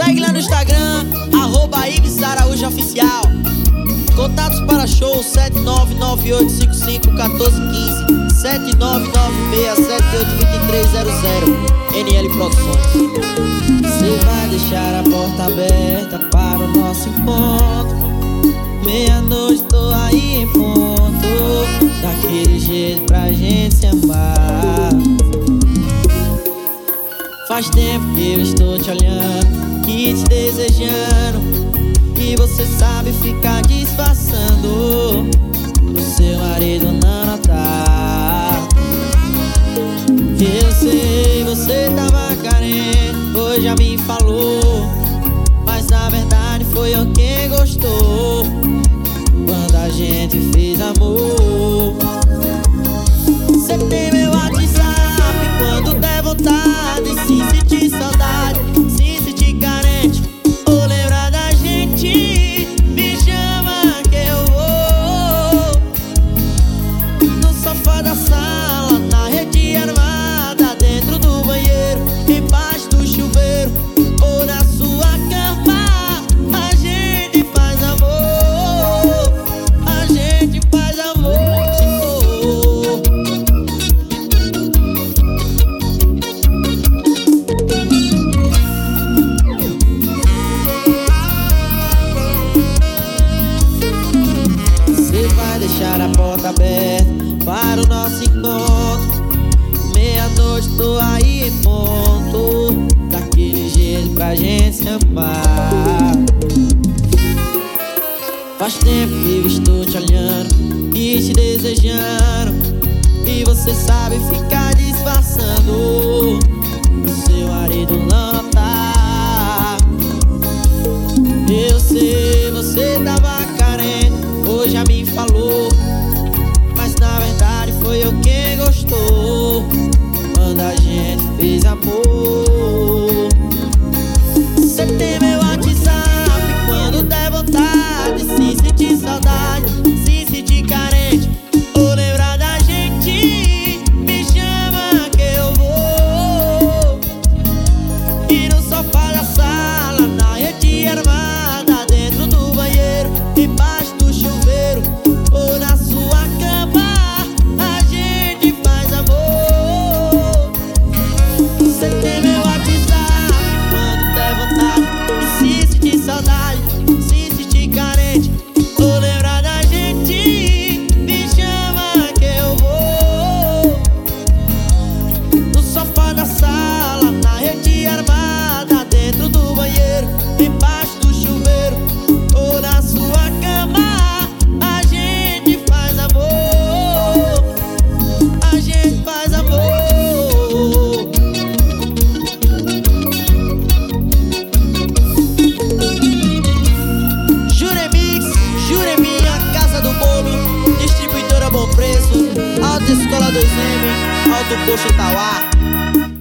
segue lá no Instagram, @IvesAraújoOficial. Contatos para show 7998551415, 7996782300, NL Produções. Você vai deixar a porta aberta para o nosso encontro. Meia-noite tô aí em ponto, daquele jeito pra gente se amar. Faz tempo que eu estou te olhando e te desejando, e você sabe ficar disfarçando pro seu marido não notar. Eu sei, você tava carente, pois já me falou, mas na verdade foi eu quem gostou quando a gente fez amor. Você tem meu WhatsApp quando der vontade, se sentir saudade, se sentir carente ou lembrar da gente, me chama que eu vou. No sofá da sala, na rede armada, dentro do banheiro, embaixo do chuveiro ou na sua cama, a gente faz amor, a gente faz amor. Você vai deixar a porta aberta para o nosso encontro. Meia-noite tô aí em ponto, daquele jeito pra gente se amar. Faz tempo que eu estou te olhando e te desejando, e você sabe ficar disfarçando pro seu marido não notar. Eu sei, você tava carente, hoje já me falou, mas na verdade foi eu quem gostou quando a gente fez amor. Você tem meu WhatsApp quando der vontade, se sentir saudade, se sentir carente ou lembrar da gente, me chama que eu vou. E no sofá da sala, na rede armada, dentro do banheiro, embaixo do chuveiro ou na sua cama, a gente faz amor. Você tem meu WhatsApp quando der vontade, e se sentir saudade, se sentir carente ou lembrar da gente, me chama que eu vou. No sofá da sala, na rede armada, dentro do banheiro, embaixo do chuveiro ou na sua cama, a gente faz amor, a gente faz amor. Juremix, Juremi, a casa do bolo, distribuidora Bom Preço, Autoescola 2M, Alto Posto Tauá.